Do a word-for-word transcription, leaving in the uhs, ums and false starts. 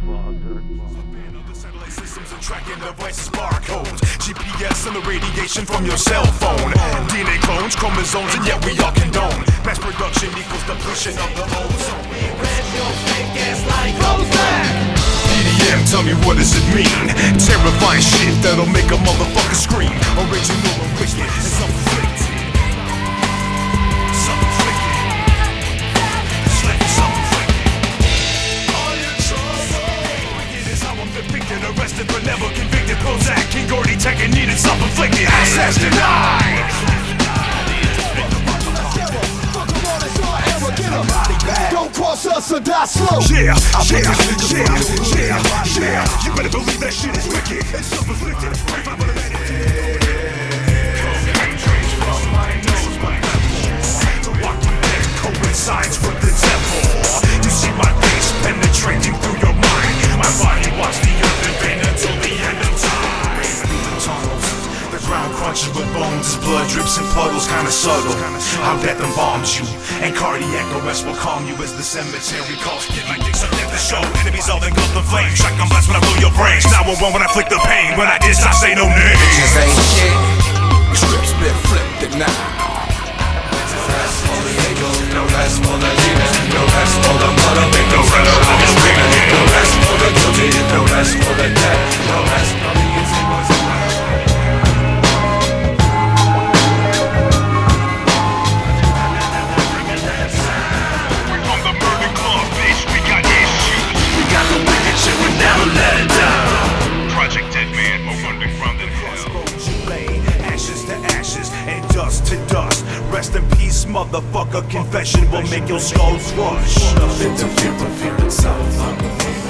Systems and tracking devices, barcodes, G P S and the radiation from your cell phone. D N A clones, chromosomes, and yet we all condone mass production equals depletion of the ozone. Red your fake ass like Prozac. E D M, tell me what does it mean? Terrifying shit that'll make a motherfucker scream. Original and wicked and self-inflicted. Arrested but never convicted. Prozac, King Gordy, Tech and needed self-inflicted. Access denied. Don't cross us or die slow. Yeah, yeah, yeah, yeah, yeah. You better believe that shit is wicked and self-inflicted. Cocaine trains from my nose, my nose. The walking dead coincides with the devil. You see my face penetrating through your mind. My body walks the earth in vain until the end of time. The tunnels, the ground crunching with bones. Blood drips and puddles, kinda subtle. How death embalms you, and cardiac arrest will calm you as the cemetery calls. Get my dicks up at the show. Enemies all engulfed in flames. Shotgun blast when I blow your brains. nine one one when I flick the pain. When I diss, I say no names. Bitches ain't shit. Scripts been flipped at now. That's for the Eagles, no rest for the demons, no rest for the mother, no rest for the screaming, no rest for the guilty, no rest for the dead, no rest for the easy boys and We're from the Burning Club, bitch, we got issues. We got the wicked shit, we never let it down. Project Dead Man, more underground than hell. Ashes to ashes and dust to dust. Rest in peace, motherfucker. Confession will make your skulls rush. interfere, interfere itself.